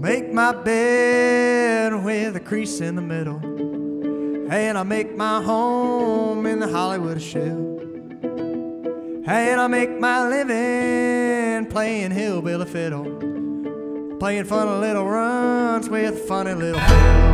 make my bed with a crease in the middle, and I make my home in the Hollywood shell, and I make my living playing hillbilly fiddle, playing funny little runs with funny little Bill.